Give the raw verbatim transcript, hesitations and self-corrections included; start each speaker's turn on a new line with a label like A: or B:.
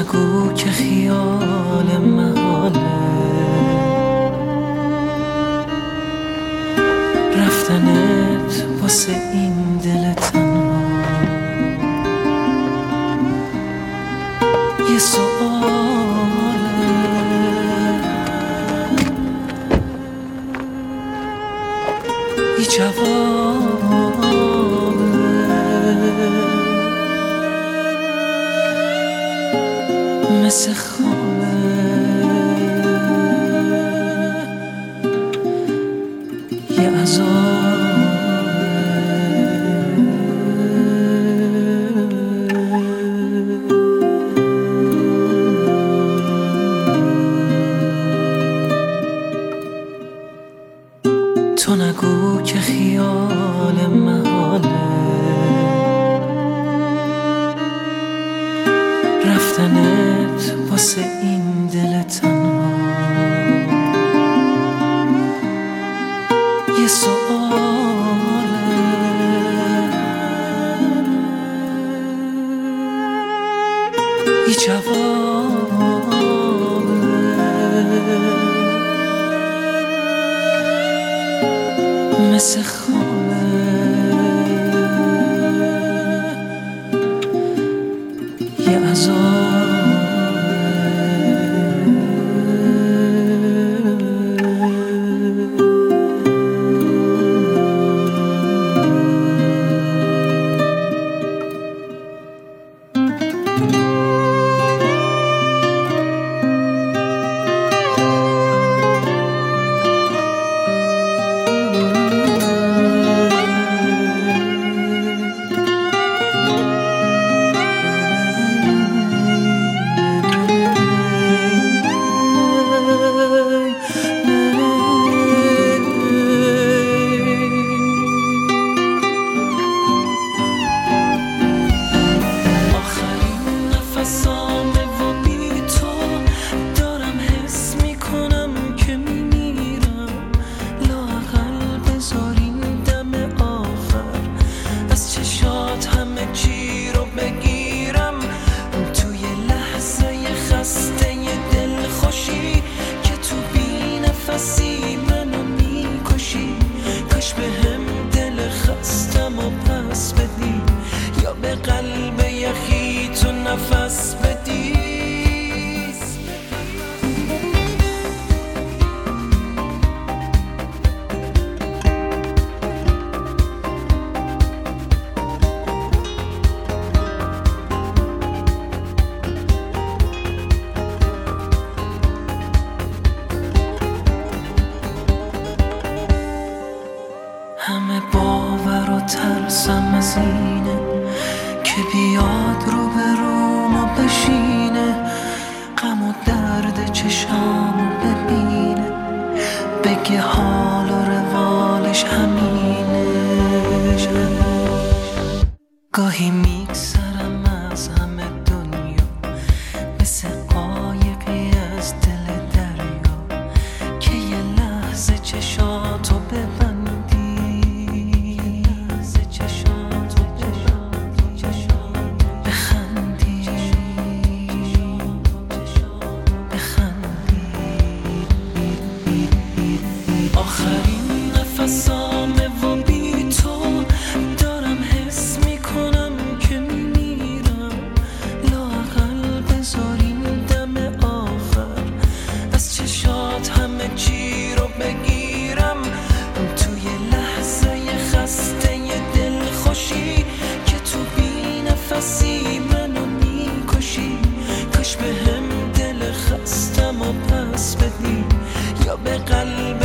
A: نگو که خیال محاله رفتنت واسه این دل تنها یه سؤاله یه جوابه مثل خامه یه عذاب تو نگو که خیال محاله رفتنت واسه این دل تنها یه سؤاله یه جوابه مثل خامه یه عذاب منو میکشی کاش به هم دل خستم و پس بدی یا به قلب یخی تو نفس بدی همه باور و ترسم از اینه که بیاد رو به روم و بشینه غم و درد چشامو ببینه بگه حال و روالش همینه گاهی میگذرم از همه دنیا مثل قایقی از دل دریا که یه لحظه چشاتو ببند آخرین نفسامه و بی تو دارم حس میکنم که میمیرم لااقل بذار این دم آخر از چشات همه چی رو بگیرم توی لحظه خسته دل خوشی که تو بی نفسی منو میکشی کاش به هم دل خستم و پس بدی یا به قلب